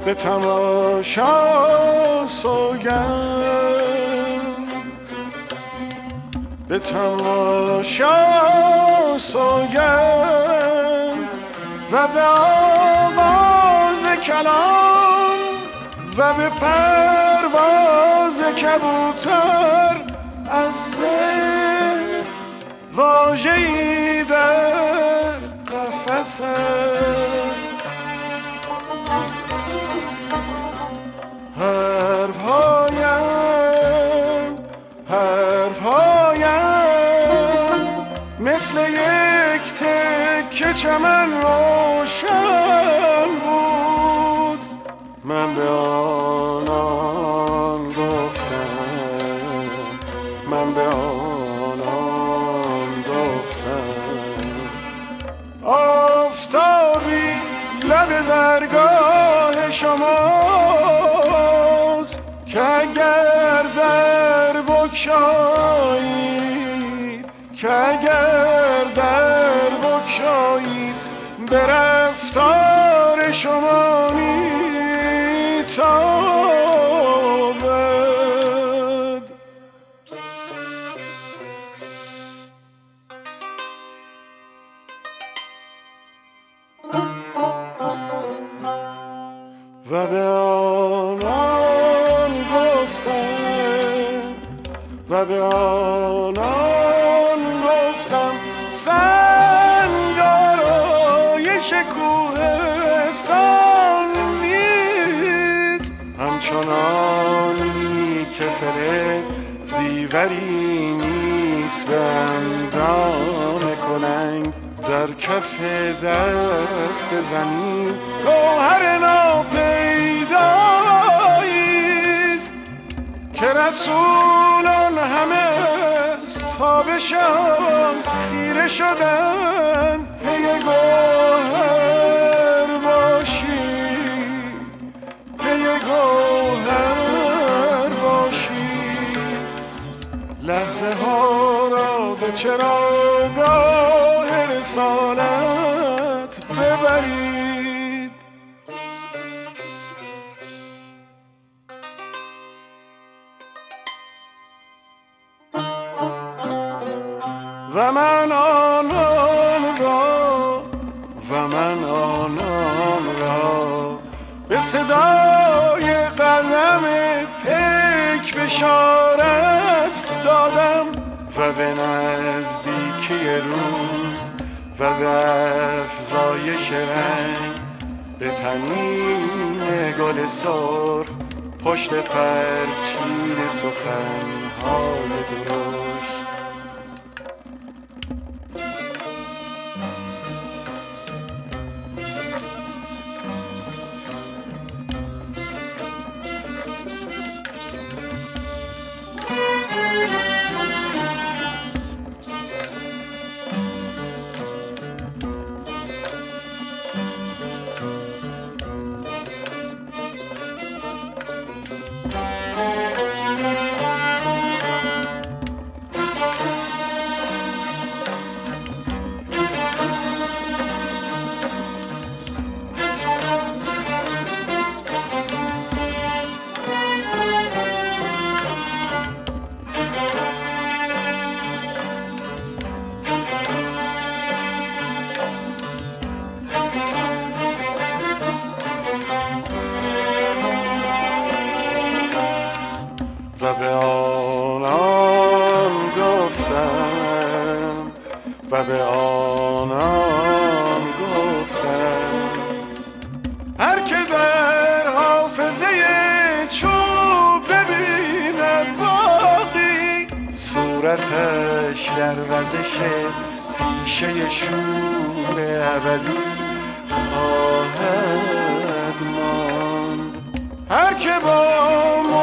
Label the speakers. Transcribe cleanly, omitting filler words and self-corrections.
Speaker 1: به تماشا سوگند، به تماشا سوگند و به آواز کلام و به پرواز کبوتر از ذهن واژه‌ای در قفس است. حرفهایم مثل یک تکه چمن روشن بود. من به آنان گفتم، من به آنان گفتم آفتابی لب درگاه شماست که اگر در بگشایید، که اگر در بگشایید به رفتار شما میتابد. و به آنان گفتم، و به آنان گفتم سنگارایش کوهستان نیست، همچنانی که فلز زیوری نیست به اندام کلنگ در کف دست زمین گوهر ناپیداییست که رسولان همه تابشان خیره شدن پی گوهر باشی، پی گوهر باشی. لحظه ها را به چراگاه رسالت ببرید. و من آنان را، و من آنان را به صدای قدم پیک بشارت دادم و به نزدیکی روز و به افزایش رنگ به تنین گل سرخ پشت پرچین سخنهای درشت. و به آنان گفتم، و به آنان گفتم هر که در حافظه چوب ببیند باقی صورتش در وزش پیشه شور ابدی خواهد ماند. هر که با